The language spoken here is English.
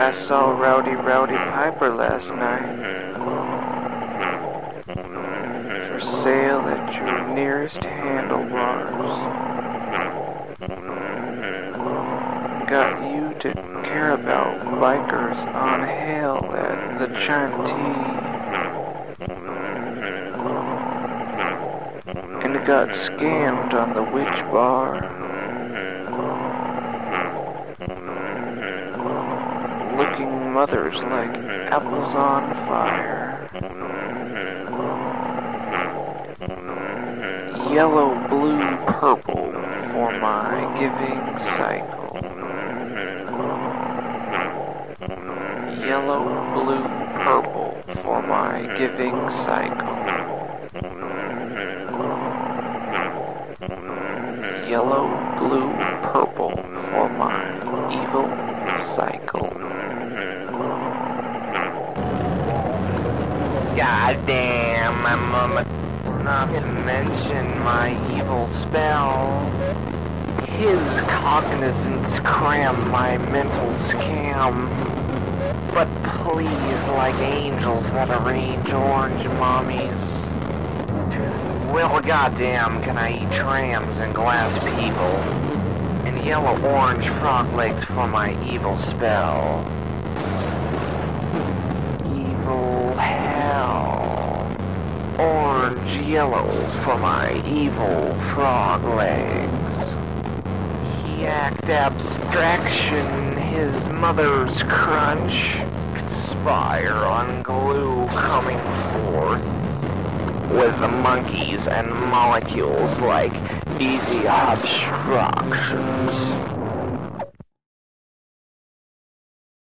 I saw Rowdy Piper last night. For sale at your nearest handlebars. Got you to care about bikers on hail at the China Tea. And got scammed on the Witch Bar. Looking mothers like apples on fire. Yellow, blue, purple for my giving cycle. Yellow, blue, purple for my giving cycle. Yellow, blue, purple for my evil cycle. Goddamn, my mama. Not to mention my evil spell. His cognizance cram my mental scam. But please, like angels that arrange orange mommies. Well, goddamn, can I eat trams and glass people? And yellow-orange frog legs for my evil spell. Evil hell. Orange yellow for my evil frog legs. He act abstraction, his mother's crunch. Conspire on glue coming forth. With the monkeys and molecules like easy obstructions.